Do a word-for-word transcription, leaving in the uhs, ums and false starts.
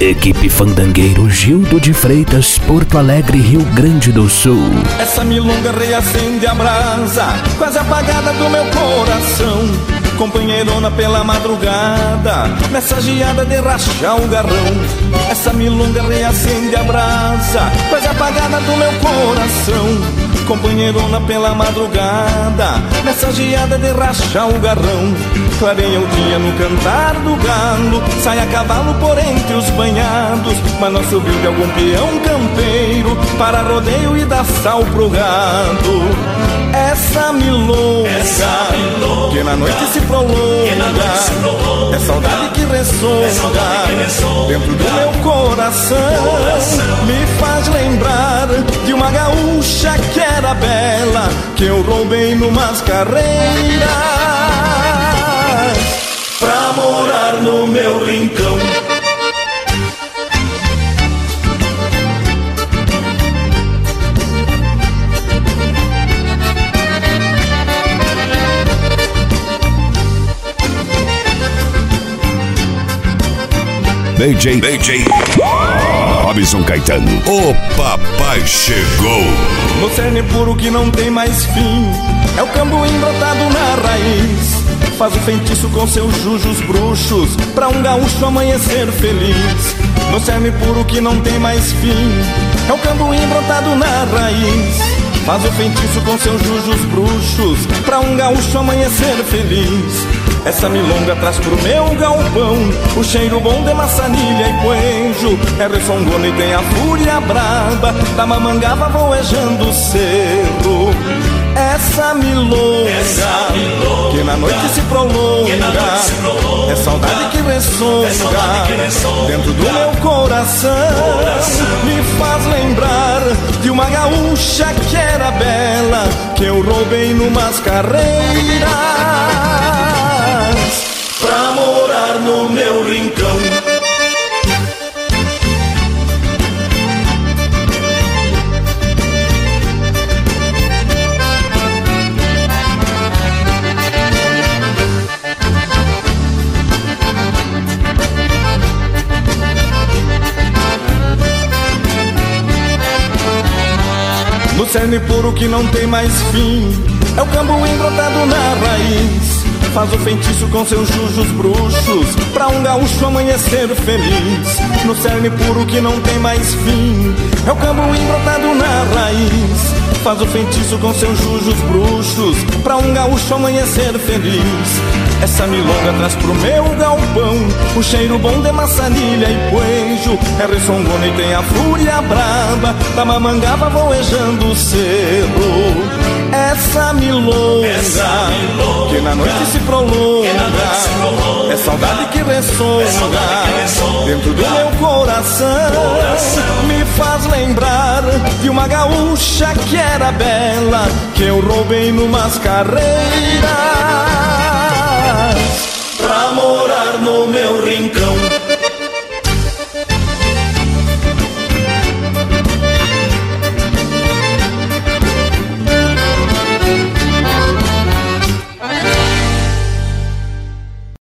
Equipe Fandangueiro Gildo de Freitas, Porto Alegre, Rio Grande do Sul. Essa milonga reacende a brasa, quase apagada do meu coração. Companheirona pela madrugada, nessa geada de rachar o garrão. Essa milonga reacende a brasa, quase apagada do meu coração. Companheirona pela madrugada, nessa geada de rachar o garrão. Clareia o dia no cantar do galo, sai a cavalo por entre os banhados, mas não subiu de algum peão campeiro para rodeio e dar sal pro gado. Essa milonga, Essa milonga que na noite se prolonga, noite se prolonga é saudade que ressonga, é saudade que ressonga dentro do meu coração, coração. Me faz lembrar de uma gaúcha que era bela, que eu roubei numas carreiras pra morar no meu rincão. D J, D J Robson Caetano, o papai chegou. No cerne puro que não tem mais fim, é o cambuim brotado na raiz. Faz o feitiço com seus jujos bruxos, pra um gaúcho amanhecer feliz. No cerne puro que não tem mais fim, é o cambuim brotado na raiz. Faz o feitiço com seus jujos bruxos, pra um gaúcho amanhecer feliz. Essa milonga traz pro meu galpão o cheiro bom de maçanilha e coenjo. É ressongona e tem a fúria braba da mamangava voejando o cerro. Essa milonga, Essa milonga que na noite se prolonga, noite se prolonga é saudade que ressonga, é saudade que ressonga dentro do meu coração, coração. Me faz lembrar de uma gaúcha que era bela, que eu roubei numas carreiras pra morar no meu rincão. No cerne puro que não tem mais fim, é o cambuim brotado na raiz. Faz o feitiço com seus jujos bruxos, pra um gaúcho amanhecer feliz. No cerne puro que não tem mais fim, é o cambuim brotado na raiz. Faz o feitiço com seus jujos bruxos, pra um gaúcho amanhecer feliz. Essa milonga traz pro meu galpão o cheiro bom de maçanilha e coenjo. É ressongona e tem a fúria braba da mamangava voejando o cerro. Essa milonga, Essa milonga que na noite se prolonga, noite se prolonga é saudade que ressonga, é saudade que ressonga dentro do meu coração, coração. Me faz lembrar de uma gaúcha que era bela, que eu roubei numas carreiras pra morar no meu rincão.